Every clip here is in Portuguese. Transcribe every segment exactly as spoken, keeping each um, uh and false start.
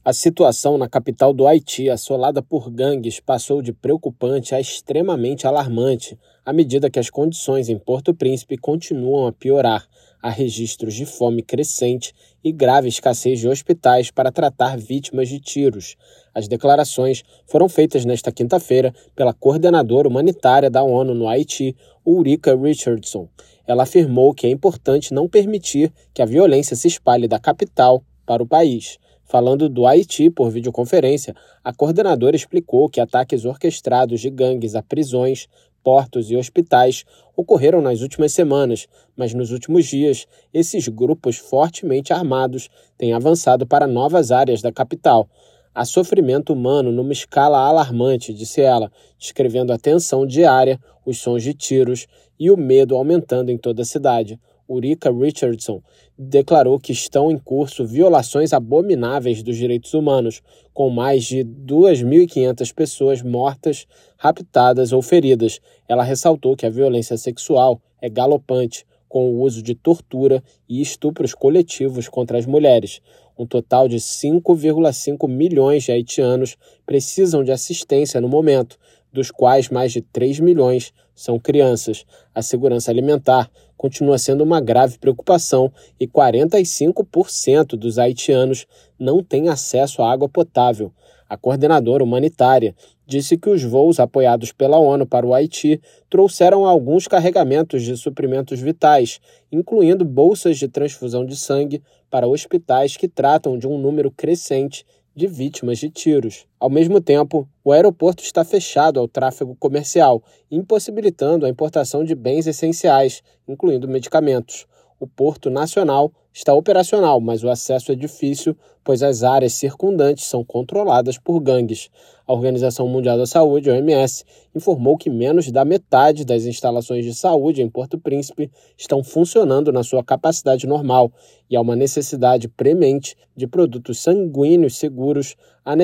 A situação na capital do Haiti, assolada por gangues, passou de preocupante a extremamente alarmante, à medida que as condições em Porto Príncipe continuam a piorar. Há registros de fome crescente e grave escassez de hospitais para tratar vítimas de tiros. As declarações foram feitas nesta quinta-feira pela coordenadora humanitária da ONU no Haiti, Ulrika Richardson. Ela afirmou que é importante não permitir que a violência se espalhe da capital para o país. Falando do Haiti por videoconferência, a coordenadora explicou que ataques orquestrados de gangues a prisões, portos e hospitais ocorreram nas últimas semanas, mas nos últimos dias, esses grupos fortemente armados têm avançado para novas áreas da capital. Há sofrimento humano numa escala alarmante, disse ela, descrevendo a tensão diária, os sons de tiros e o medo aumentando em toda a cidade. Ulrika Richardson declarou que estão em curso violações abomináveis dos direitos humanos, com mais de duas mil e quinhentas pessoas mortas, raptadas ou feridas. Ela ressaltou que a violência sexual é galopante, com o uso de tortura e estupros coletivos contra as mulheres. Um total de cinco vírgula cinco milhões de haitianos precisam de assistência no momento, dos quais mais de três milhões são crianças. A segurança alimentar continua sendo uma grave preocupação e quarenta e cinco por cento dos haitianos não têm acesso à água potável. A coordenadora humanitária disse que os voos apoiados pela ONU para o Haiti trouxeram alguns carregamentos de suprimentos vitais, incluindo bolsas de transfusão de sangue para hospitais que tratam de um número crescente de vítimas de tiros. Ao mesmo tempo, o aeroporto está fechado ao tráfego comercial, impossibilitando a importação de bens essenciais, incluindo medicamentos. O Porto Nacional está operacional, mas o acesso é difícil, pois as áreas circundantes são controladas por gangues. A Organização Mundial da Saúde, O M S, informou que menos da metade das instalações de saúde em Porto Príncipe estão funcionando na sua capacidade normal e há uma necessidade premente de produtos sanguíneos seguros,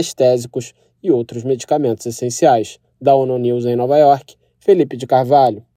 anestésicos e outros medicamentos essenciais. Da ONU News em Nova York, Felipe de Carvalho.